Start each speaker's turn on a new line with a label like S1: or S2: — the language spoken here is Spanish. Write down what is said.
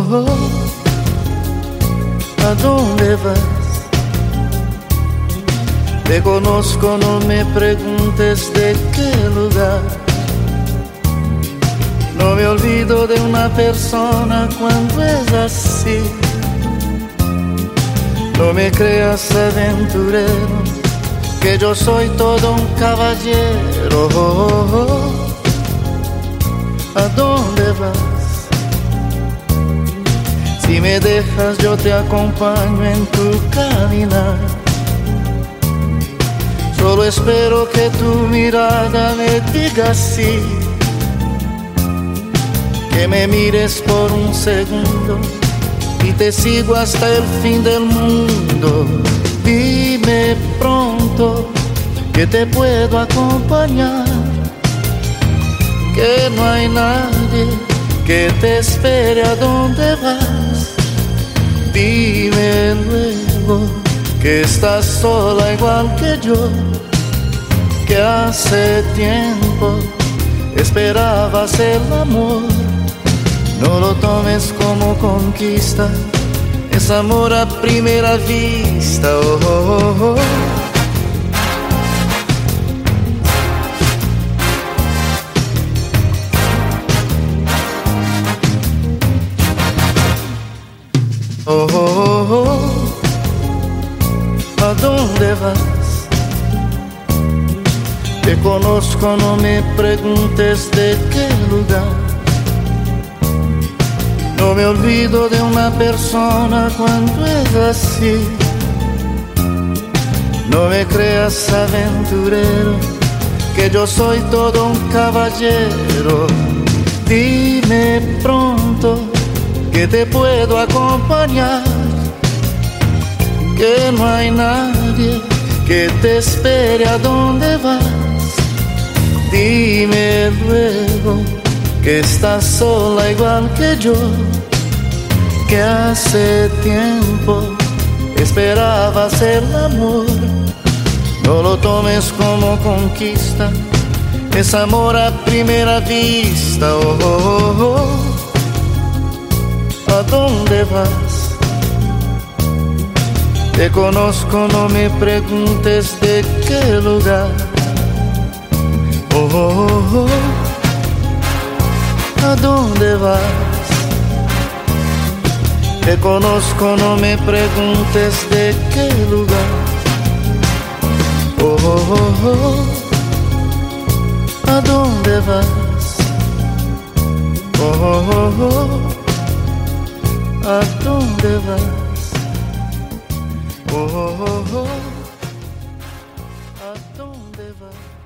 S1: ¿A dónde vas? Te conozco, no me preguntes de qué lugar. No me olvido de una persona cuando es así. No me creas aventurero, que yo soy todo un caballero. ¿A dónde vas? Si me dejas yo te acompaño en tu caminar. Solo espero que tu mirada me diga sí, que me mires por un segundo y te sigo hasta el fin del mundo. Dime pronto que te puedo acompañar, que no hay nadie que te espere a donde vas. Dime luego que estás sola igual que yo, que hace tiempo esperabas el amor. No lo tomes como conquista, es amor a primera vista. Oh, oh, oh. Oh, oh, oh. ¿A dónde vas? Te conozco, no me preguntes de qué lugar. No me olvido de una persona cuando es así. No me creas aventurero, que yo soy todo un caballero. Dime pronto que te puedo acompañar, que no hay nadie que te espere a donde vas. Dime luego que estás sola igual que yo, que hace tiempo esperabas el amor. No lo tomes como conquista, es amor a primera vista. Oh, oh, oh. ¿A dónde vas? Te conozco, no me preguntes de qué lugar. Oh, oh, oh. ¿A dónde vas? Te conozco, no me preguntes de qué lugar. Oh, oh, oh, oh. ¿A dónde vas? Oh, oh, oh, oh. ¿A dónde vas? Oh, oh, oh, oh. ¿A dónde vas?